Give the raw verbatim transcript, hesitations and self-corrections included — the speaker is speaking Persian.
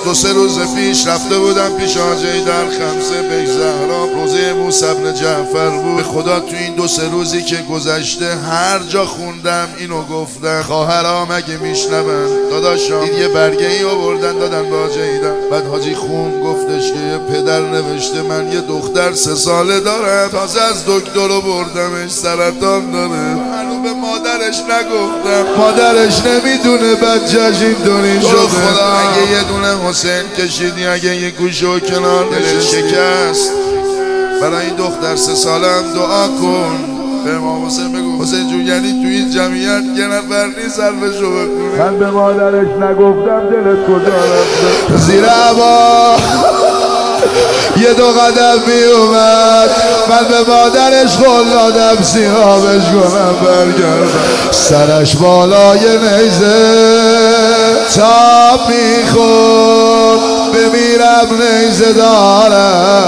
دو سه روز پیش رفته بودم پیش حاجی در خمسه بیت زهرا، روزه موسی بن جعفر بود. به خدا تو این دو سه روزی که گذشته هر جا خوندم اینو گفتن. خواهرها مگه میشنون؟ داداشم این یه برگه ای آوردن دادن به حاجی ایدم. بعد حاجی خون گفتش که یه پدر نوشته من یه دختر سه ساله دارم، تازه از دکتر رو بردمش سرطان داره، هنوز به مادرش نگفتم، مادرش نمیدونه بچه‌ش اینطوری شده. خدا اگه یه دونه حسین کشیدی، اگه یه گوشو کنار دلش شکست، برای این دختر سه ساله هم دعا کن. به امام حسین بگو حسین جون یعنی توی این جمعیت یه نفر نیست حرفشو بکنه. من به مادرش نگفتم دلت کجا رفته؟ زیر عبا یه دو قدم می اومد، من به مادرش قول دادم سیغابش کنم برگردم. سرش بالای نیزه تا میخور بمیرم نیزه دارم،